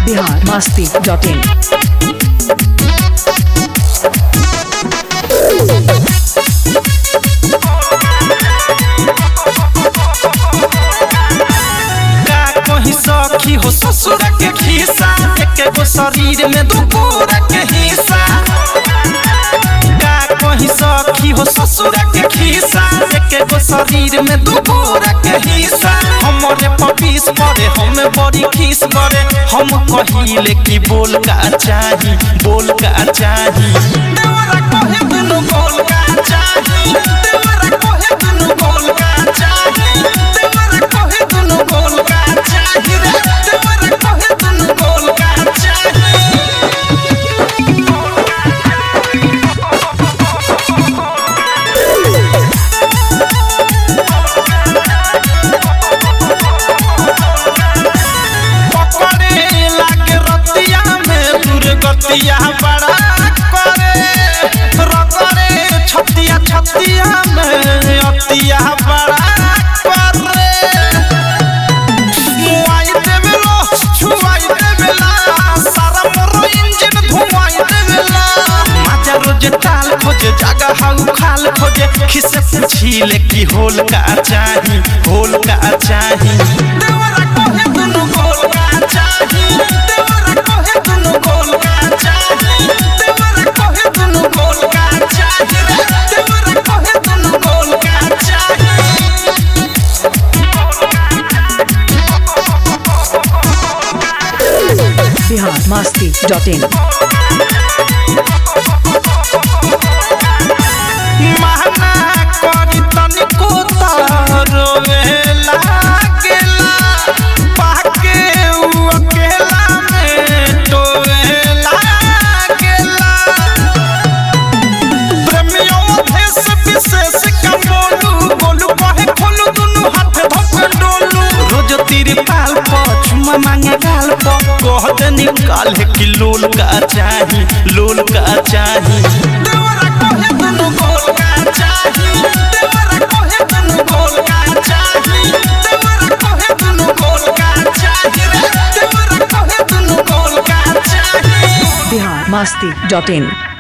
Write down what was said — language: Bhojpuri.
biharmasti.in सखी हो ससुर के खिस्सा एक गो शरीर में दो पूरा के हिस्सा का कहीं सखी हो ससुर के खिस्सा एक गो शरीर में दो पूरा के हिस्सा हमरे पपीस पड़े हम बड़ी खीस पड़े हम कहिले कि बोल का चाही देवरा कहे दुनु बोल का चाही देवरा कहे दुनु बोल का चाही देवरा कहे दुनु बोल का चाही देवरा कहे दुनु बोल का चाही पकड़े लागे रतिया में दुर्गतिया बड़ा करे रतरे छतिया छतिया में अतिया बड़ा करे मुआई देवेला छुआई देवेला सारा मोर इंजन धुआई देवेला माजा रोज टाल खोजे जगह हाउ खाल खोजे खिसे पूछीले कि होल का चाही देवरा कहे दुनु गोल का चाही देवरा कहे दुनु गोल का चाही देवरा कहे दुनु गोल का चाही देवरा कहे दुनु गोल का चाही biharmasti.in महना करी तनिको रोवे लागेला पाके उ अकेला में टोवे लागेला प्रेमियों भेष विशेष का बोलू कहे खोलू दुनु हाथ धक डोलू रोज तिरपाल पर चुमा मांगे गाल पर कहते निकाल है कि लोल का चाही देवरा कहे दुनु गोल का चाही देवरा कहे दुनु गोल का चाही देवरा कहे दुनु गोल का चाही देवरा कहे दुनु गोल का चाही biharmasti.in